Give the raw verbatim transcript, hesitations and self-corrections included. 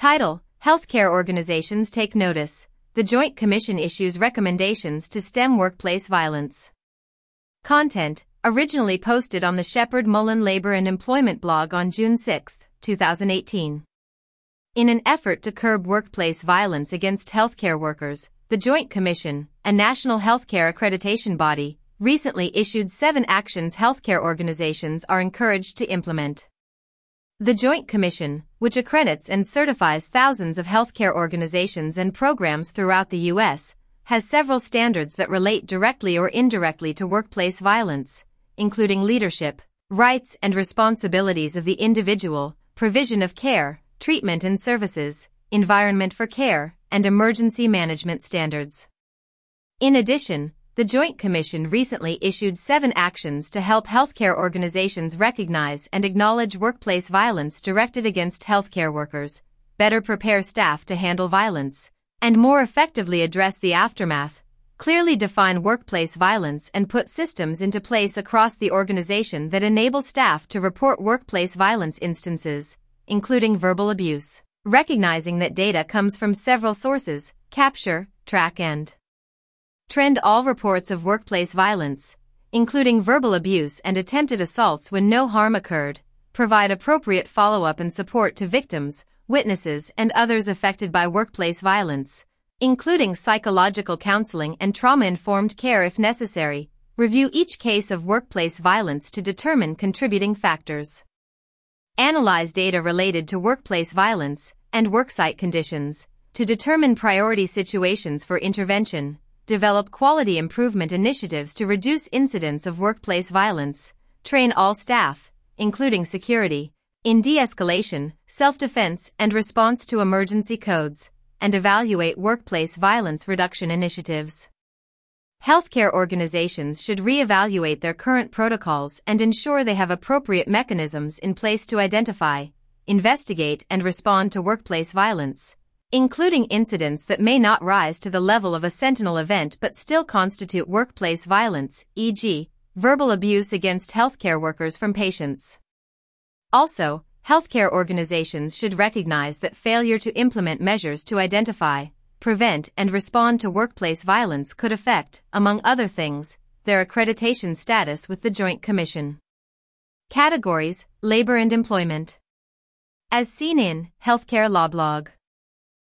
Title: Healthcare organizations take notice. The Joint Commission issues recommendations to stem workplace violence. Content: originally posted on the Shepherd Mullen Labor and Employment blog on June sixth, two thousand eighteen. In an effort to curb workplace violence against healthcare workers, the Joint Commission, a national healthcare accreditation body, recently issued seven actions healthcare organizations are encouraged to implement. The Joint Commission, which accredits and certifies thousands of healthcare organizations and programs throughout the U S, has several standards that relate directly or indirectly to workplace violence, including leadership, rights and responsibilities of the individual, provision of care, treatment and services, environment for care, and emergency management standards. In addition, the Joint Commission recently issued seven actions to help healthcare organizations recognize and acknowledge workplace violence directed against healthcare workers, better prepare staff to handle violence, and more effectively address the aftermath, clearly define workplace violence and put systems into place across the organization that enable staff to report workplace violence instances, including verbal abuse, recognizing that data comes from several sources, capture, track and trend all reports of workplace violence, including verbal abuse and attempted assaults when no harm occurred, provide appropriate follow-up and support to victims, witnesses and others affected by workplace violence, including psychological counseling and trauma-informed care if necessary, review each case of workplace violence to determine contributing factors, analyze data related to workplace violence and worksite conditions, to determine priority situations for intervention, develop quality improvement initiatives to reduce incidents of workplace violence, train all staff, including security, in de-escalation, self-defense and response to emergency codes, and evaluate workplace violence reduction initiatives. Healthcare organizations should re-evaluate their current protocols and ensure they have appropriate mechanisms in place to identify, investigate and respond to workplace violence, including incidents that may not rise to the level of a sentinel event but still constitute workplace violence, for example, verbal abuse against healthcare workers from patients. Also, healthcare organizations should recognize that failure to implement measures to identify, prevent and respond to workplace violence could affect, among other things, their accreditation status with the Joint Commission. Categories: Labor and Employment. As seen in Healthcare Law Blog.